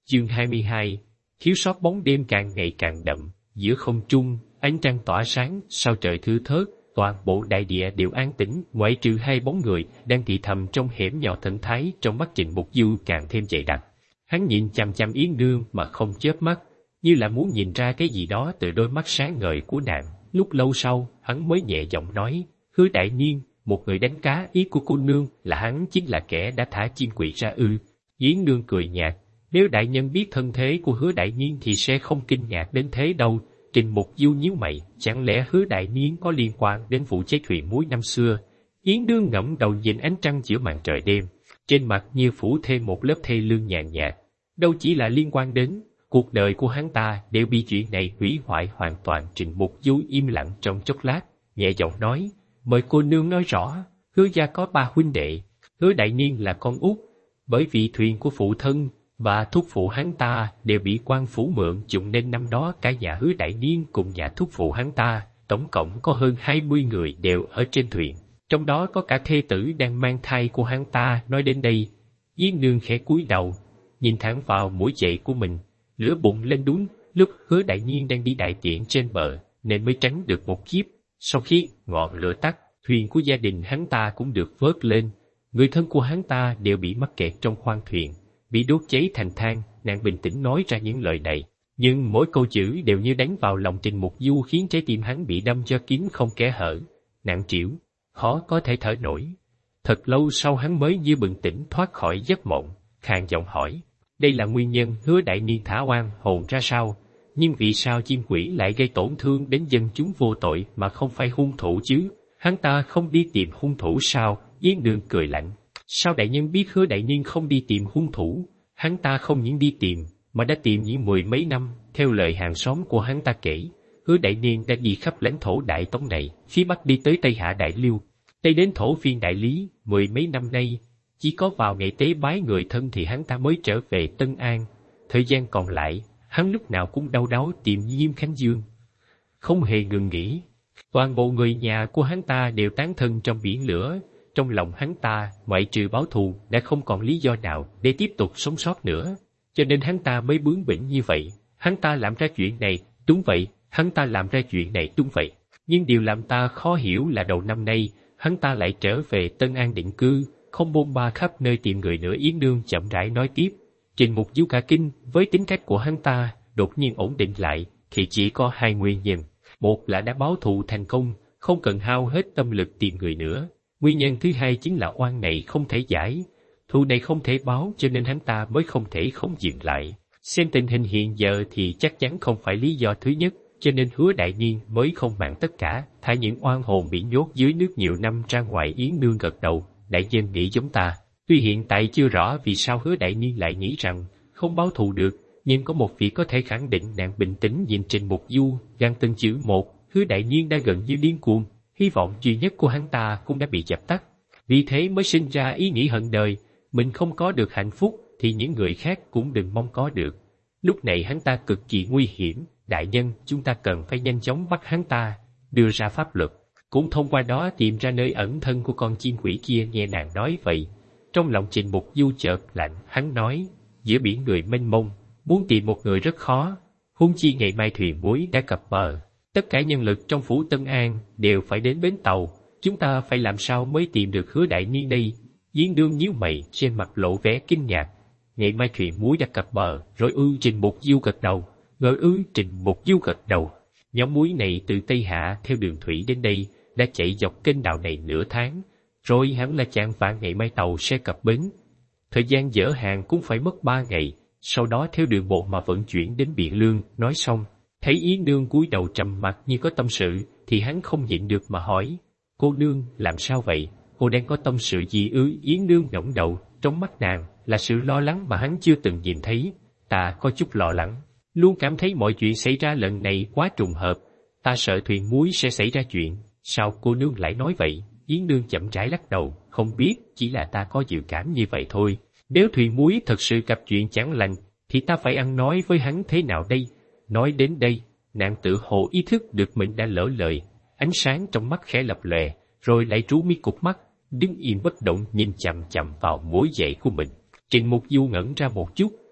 Chương 22. Thiếu sót bóng đêm càng ngày càng đậm, giữa không trung, ánh trăng tỏa sáng, sao trời thưa thớt, toàn bộ đại địa đều an tĩnh, ngoại trừ hai bóng người đang thì thầm trong hẻm nhỏ thần thái. Trong mắt Trịnh Mục Du càng thêm dày đặc. Hắn nhìn chằm chằm Yến Nương mà không chớp mắt, như là muốn nhìn ra cái gì đó từ đôi mắt sáng ngời của nàng. Lúc lâu sau, hắn mới nhẹ giọng nói, Hứa đại niên, một người đánh cá, ý của cô nương là hắn chính là kẻ đã thả chim quỷ ra ư? Yến Nương cười nhạt, nếu đại nhân biết thân thế của Hứa đại niên thì sẽ không kinh ngạc đến thế đâu. Trịnh Mục Du nhíu mày, chẳng lẽ Hứa đại niên có liên quan đến vụ cháy thuyền muối năm xưa? Yến Nương ngẩng đầu nhìn ánh trăng giữa màn trời đêm, trên mặt như phủ thêm một lớp thê lương nhàn nhạt. Đâu chỉ là liên quan đến, cuộc đời của hắn ta đều bị chuyện này hủy hoại hoàn toàn. Trịnh Mục Du im lặng trong chốc lát, nhẹ giọng nói, mời cô nương nói rõ. Hứa gia có 3 huynh đệ, Hứa đại niên là con út, bởi vì thuyền của phụ thân và thúc phụ hắn ta đều bị quan phủ mượn dụng nên năm đó cả nhà Hứa đại niên cùng nhà thúc phụ hắn ta, tổng cộng có hơn 20 người đều ở trên thuyền, trong đó có cả thê tử đang mang thai của hắn ta. Nói đến đây, Yến Nương khẽ cúi đầu, nhìn thẳng vào mũi giày của mình, lửa bùng lên. Đúng lúc Hứa đại niên đang đi đại tiện trên bờ nên mới tránh được một kiếp. Sau khi ngọn lửa tắt, thuyền của gia đình hắn ta cũng được vớt lên. Người thân của hắn ta đều bị mắc kẹt trong khoang thuyền, bị đốt cháy thành than. Nàng bình tĩnh nói ra những lời này, nhưng mỗi câu chữ đều như đánh vào lòng Trịnh Mục Du, khiến trái tim hắn bị đâm cho kín không kẽ hở, nặng trĩu, khó có thể thở nổi. Thật lâu sau hắn mới như bừng tỉnh thoát khỏi giấc mộng, khàn giọng hỏi, đây là nguyên nhân Hứa đại niên thả oan hồn ra sao? Nhưng vì sao chim quỷ lại gây tổn thương đến dân chúng vô tội mà không phải hung thủ chứ? Hắn ta không đi tìm hung thủ sao? Yến Nương cười lạnh, sao đại nhân biết Hứa đại niên không đi tìm hung thủ? Hắn ta không những đi tìm, mà đã tìm những 10 mấy năm. Theo lời hàng xóm của hắn ta kể, Hứa đại niên đã đi khắp lãnh thổ Đại Tống này, phía Bắc đi tới Tây Hạ Đại Liêu, Tây đến thổ phiên Đại Lý. 10 mấy năm nay, chỉ có vào ngày tế bái người thân thì hắn ta mới trở về Tân An. Thời gian còn lại, hắn lúc nào cũng đau đáu tìm Diêm Khánh Dương, không hề ngừng nghỉ. Toàn bộ người nhà của hắn ta đều tán thân trong biển lửa. Trong lòng hắn ta, ngoại trừ báo thù, đã không còn lý do nào để tiếp tục sống sót nữa, cho nên hắn ta mới bướng bỉnh như vậy. Hắn ta làm ra chuyện này, đúng vậy, hắn ta làm ra chuyện này, đúng vậy. Nhưng điều làm ta khó hiểu là đầu năm nay, hắn ta lại trở về Tân An định cư, không bôn ba khắp nơi tìm người nữa. Yến Nương chậm rãi nói tiếp, Trịnh Mục Du cả kinh. Với tính cách của hắn ta đột nhiên ổn định lại thì chỉ có 2 nguyên nhân. Một là đã báo thù thành công, không cần hao hết tâm lực tìm người nữa. Nguyên nhân thứ hai chính là oan này không thể giải, thù này không thể báo, cho nên hắn ta mới không thể không dừng lại. Xem tình hình hiện giờ thì chắc chắn không phải lý do thứ nhất, cho nên Hứa đại niên mới không màng tất cả, thả những oan hồn bị nhốt dưới nước nhiều năm ra ngoài. Yến Nương gật đầu, đại nhân nghĩ giống ta. Tuy hiện tại chưa rõ vì sao Hứa đại niên lại nghĩ rằng không báo thù được, nhưng có một việc có thể khẳng định. Nàng bình tĩnh nhìn Trịnh Mục Du, gằn từng chữ một. Hứa đại niên đã gần như điên cuồng, hy vọng duy nhất của hắn ta cũng đã bị dập tắt, vì thế mới sinh ra ý nghĩ hận đời. Mình không có được hạnh phúc thì những người khác cũng đừng mong có được. Lúc này hắn ta cực kỳ nguy hiểm, đại nhân, chúng ta cần phải nhanh chóng bắt hắn ta, đưa ra pháp luật, cũng thông qua đó tìm ra nơi ẩn thân của con chim quỷ kia. Nghe nàng nói vậy, trong lòng Trịnh Mục Du chợt lạnh. Hắn nói, giữa biển người mênh mông, muốn tìm một người rất khó, huống chi ngày mai thuyền muối đã cập bờ. Tất cả nhân lực trong phủ Tân An đều phải đến bến tàu, chúng ta phải làm sao mới tìm được Hứa đại niên đây? Yến Nương nhíu mày, trên mặt lộ vẻ kinh ngạc. Ngày mai thuyền muối đã cập bờ rồi ư? Trịnh Mục Du gật đầu. Ngờ ư? Trịnh Mục Du gật đầu. Nhóm muối này từ Tây Hạ theo đường thủy đến đây đã chạy dọc kênh đào này nửa tháng, rồi hẳn là chạng vạng ngày mai tàu sẽ cập bến. Thời gian dỡ hàng cũng phải mất 3 ngày, sau đó theo đường bộ mà vận chuyển đến Biện Lương. Nói xong, thấy Yến Nương cúi đầu trầm mặc như có tâm sự, thì hắn không nhịn được mà hỏi, cô nương làm sao vậy? Cô đang có tâm sự gì ư? Yến Nương ngẩng đầu, trong mắt nàng là sự lo lắng mà hắn chưa từng nhìn thấy. Ta có chút lo lắng, luôn cảm thấy mọi chuyện xảy ra lần này quá trùng hợp. Ta sợ thuyền muối sẽ xảy ra chuyện. Sao cô nương lại nói vậy? Yến Nương chậm rãi lắc đầu, không biết, chỉ là ta có dự cảm như vậy thôi. Nếu thuyền muối thật sự gặp chuyện chẳng lành, thì ta phải ăn nói với hắn thế nào đây? Nói đến đây, nàng tự hồ ý thức được mình đã lỡ lời, ánh sáng trong mắt khẽ lập lòe, rồi lại trú mi cụp mắt, đứng im bất động nhìn chằm chằm vào mối giày của mình. Trịnh Mục Du ngẩn ra một chút,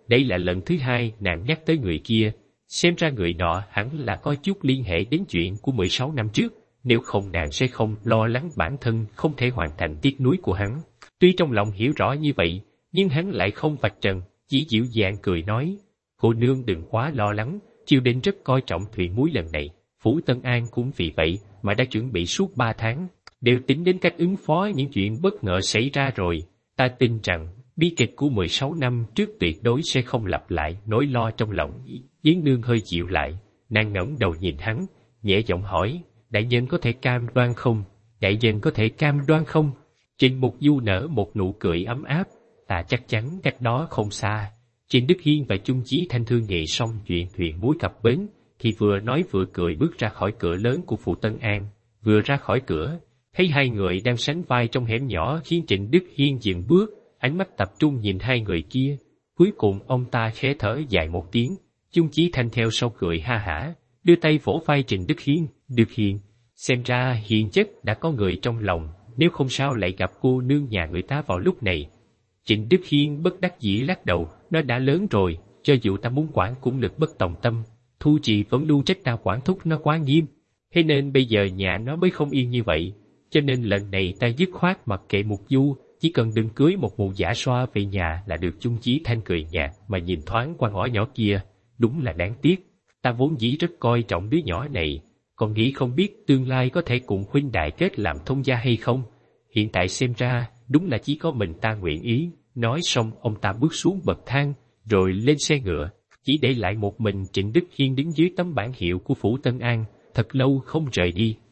Đây là lần thứ hai nàng nhắc tới người kia, xem ra người nọ hẳn là có chút liên hệ đến chuyện của 16 năm trước, nếu không nàng sẽ không lo lắng bản thân không thể hoàn thành tiếc nuối của hắn. Tuy trong lòng hiểu rõ như vậy, nhưng hắn lại không vạch trần, chỉ dịu dàng cười nói, cô nương đừng quá lo lắng, triều đình rất coi trọng thuyền muối lần này, Phủ Tân An cũng vì vậy mà đã chuẩn bị suốt 3 tháng, đều tính đến cách ứng phó những chuyện bất ngờ xảy ra rồi. Ta tin rằng bi kịch của 16 năm trước tuyệt đối sẽ không lặp lại. Nỗi lo trong lòng Yến Nương hơi dịu lại, nàng ngẩng đầu nhìn hắn, nhẹ giọng hỏi, đại nhân có thể cam đoan không? Đại nhân có thể cam đoan không? Trịnh Mục Du nở một nụ cười ấm áp, ta chắc chắn cách đó không xa. Trịnh Đức Hiên và Chung Chí Thanh thương nghị xong chuyện thuyền muối cập bến, thì vừa nói vừa cười bước ra khỏi cửa lớn của phủ Tân An. Vừa ra khỏi cửa, thấy hai người đang sánh vai trong hẻm nhỏ khiến Trịnh Đức Hiên dừng bước, ánh mắt tập trung nhìn hai người kia. Cuối cùng ông ta khẽ thở dài một tiếng, Chung Chí Thanh theo sau cười ha hả, đưa tay vỗ vai Trịnh Đức Hiên. Đức Hiên, xem ra hiền chất đã có người trong lòng, nếu không sao lại gặp cô nương nhà người ta vào lúc này. Trịnh Đức Hiên bất đắc dĩ lắc đầu, nó đã lớn rồi, cho dù ta muốn quản cũng lực bất tòng tâm. Thu Trì vẫn luôn trách ta quản thúc nó quá nghiêm, thế nên bây giờ nhà nó mới không yên như vậy. Cho nên lần này ta dứt khoát mặc kệ Mục Du, chỉ cần đừng cưới một mụ giả xoa về nhà là được. Chung Chí Thanh cười nhạt mà nhìn thoáng qua ngõ nhỏ kia, đúng là đáng tiếc. Ta vốn dĩ rất coi trọng đứa nhỏ này, còn nghĩ không biết tương lai có thể cùng huynh đại kết làm thông gia hay không. Hiện tại xem ra, đúng là chỉ có mình ta nguyện ý. Nói xong ông ta bước xuống bậc thang, rồi lên xe ngựa, chỉ để lại một mình Trịnh Đức Hiên đứng dưới tấm bảng hiệu của phủ Tân An, thật lâu không rời đi.